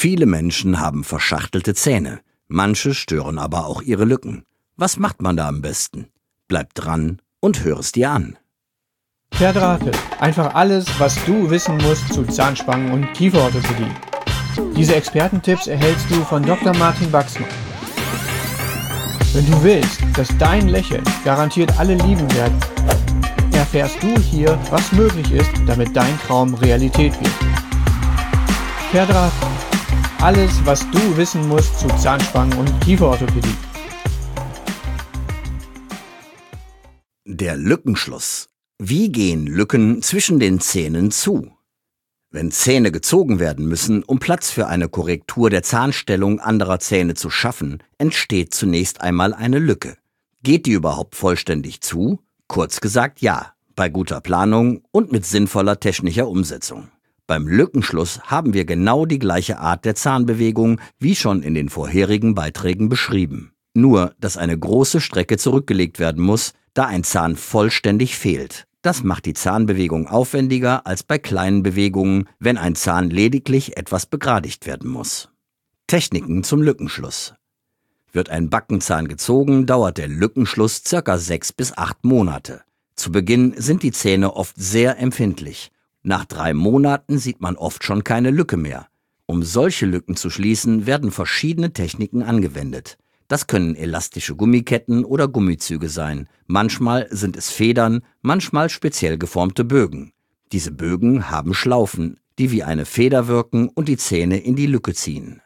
Viele Menschen haben verschachtelte Zähne. Manche stören aber auch ihre Lücken. Was macht man da am besten? Bleib dran und hör es dir an. Verdrahtet. Einfach alles, was du wissen musst zu Zahnspangen und Kieferorthopädie. Diese Expertentipps erhältst du von Dr. Martin Baxmann. Wenn du willst, dass dein Lächeln garantiert alle lieben werden, erfährst du hier, was möglich ist, damit dein Traum Realität wird. Verdrahtet. Alles, was du wissen musst zu Zahnspangen und Kieferorthopädie. Der Lückenschluss. Wie gehen Lücken zwischen den Zähnen zu? Wenn Zähne gezogen werden müssen, um Platz für eine Korrektur der Zahnstellung anderer Zähne zu schaffen, entsteht zunächst einmal eine Lücke. Geht die überhaupt vollständig zu? Kurz gesagt ja, bei guter Planung und mit sinnvoller technischer Umsetzung. Beim Lückenschluss haben wir genau die gleiche Art der Zahnbewegung wie schon in den vorherigen Beiträgen beschrieben. Nur, dass eine große Strecke zurückgelegt werden muss, da ein Zahn vollständig fehlt. Das macht die Zahnbewegung aufwendiger als bei kleinen Bewegungen, wenn ein Zahn lediglich etwas begradigt werden muss. Techniken zum Lückenschluss. Wird ein Backenzahn gezogen, dauert der Lückenschluss ca. 6 bis 8 Monate. Zu Beginn sind die Zähne oft sehr empfindlich. Nach 3 Monaten sieht man oft schon keine Lücke mehr. Um solche Lücken zu schließen, werden verschiedene Techniken angewendet. Das können elastische Gummiketten oder Gummizüge sein. Manchmal sind es Federn, manchmal speziell geformte Bögen. Diese Bögen haben Schlaufen, die wie eine Feder wirken und die Zähne in die Lücke ziehen.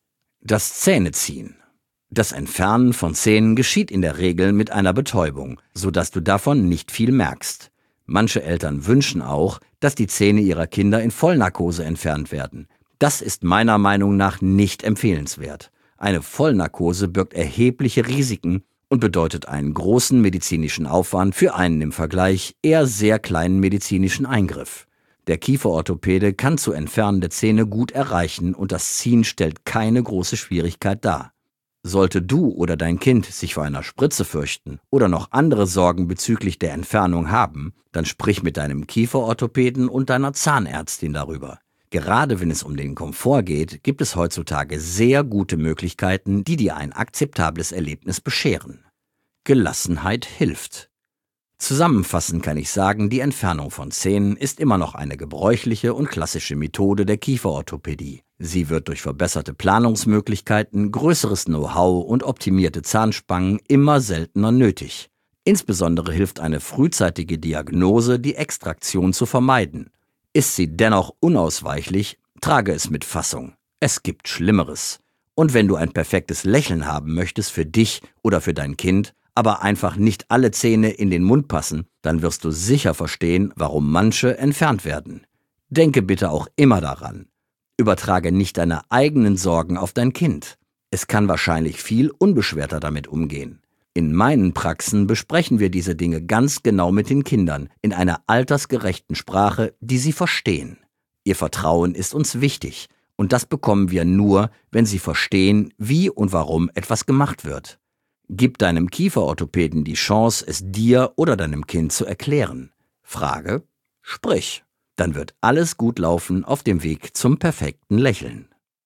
Das Zähneziehen. Das Entfernen von Zähnen geschieht in der Regel mit einer Betäubung, sodass du davon nicht viel merkst. Manche Eltern wünschen auch, dass die Zähne ihrer Kinder in Vollnarkose entfernt werden. Das ist meiner Meinung nach nicht empfehlenswert. Eine Vollnarkose birgt erhebliche Risiken und bedeutet einen großen medizinischen Aufwand für einen im Vergleich eher sehr kleinen medizinischen Eingriff. Der Kieferorthopäde kann zu entfernende Zähne gut erreichen und das Ziehen stellt keine große Schwierigkeit dar. Sollte du oder dein Kind sich vor einer Spritze fürchten oder noch andere Sorgen bezüglich der Entfernung haben, dann sprich mit deinem Kieferorthopäden und deiner Zahnärztin darüber. Gerade wenn es um den Komfort geht, gibt es heutzutage sehr gute Möglichkeiten, die dir ein akzeptables Erlebnis bescheren. Gelassenheit hilft. Zusammenfassend kann ich sagen, die Entfernung von Zähnen ist immer noch eine gebräuchliche und klassische Methode der Kieferorthopädie. Sie wird durch verbesserte Planungsmöglichkeiten, größeres Know-how und optimierte Zahnspangen immer seltener nötig. Insbesondere hilft eine frühzeitige Diagnose, die Extraktion zu vermeiden. Ist sie dennoch unausweichlich, trage es mit Fassung. Es gibt Schlimmeres. Und wenn du ein perfektes Lächeln haben möchtest für dich oder für dein Kind, aber einfach nicht alle Zähne in den Mund passen, dann wirst du sicher verstehen, warum manche entfernt werden. Denke bitte auch immer daran. Übertrage nicht deine eigenen Sorgen auf dein Kind. Es kann wahrscheinlich viel unbeschwerter damit umgehen. In meinen Praxen besprechen wir diese Dinge ganz genau mit den Kindern in einer altersgerechten Sprache, die sie verstehen. Ihr Vertrauen ist uns wichtig und das bekommen wir nur, wenn sie verstehen, wie und warum etwas gemacht wird. Gib deinem Kieferorthopäden die Chance, es dir oder deinem Kind zu erklären. Frage, sprich. Dann wird alles gut laufen auf dem Weg zum perfekten Lächeln.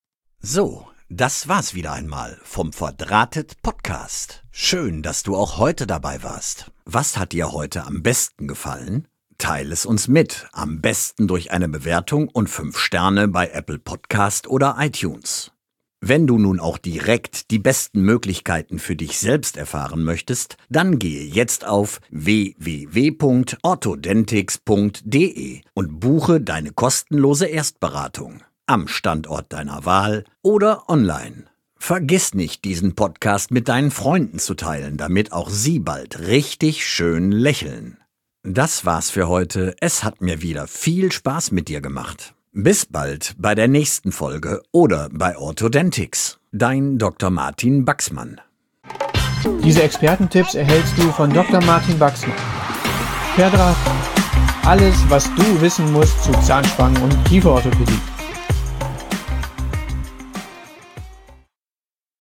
So, das war's wieder einmal vom Verdrahtet Podcast. Schön, dass du auch heute dabei warst. Was hat dir heute am besten gefallen? Teile es uns mit, am besten durch eine Bewertung und 5 Sterne bei Apple Podcast oder iTunes. Wenn du nun auch direkt die besten Möglichkeiten für dich selbst erfahren möchtest, dann gehe jetzt auf www.orthodentix.de und buche deine kostenlose Erstberatung am Standort deiner Wahl oder online. Vergiss nicht, diesen Podcast mit deinen Freunden zu teilen, damit auch sie bald richtig schön lächeln. Das war's für heute. Es hat mir wieder viel Spaß mit dir gemacht. Bis bald bei der nächsten Folge oder bei Orthodentix. Dein Dr. Martin Baxmann. Diese Expertentipps erhältst du von Dr. Martin Baxmann. Verdrahtet. Alles, was du wissen musst zu Zahnspangen und Kieferorthopädie.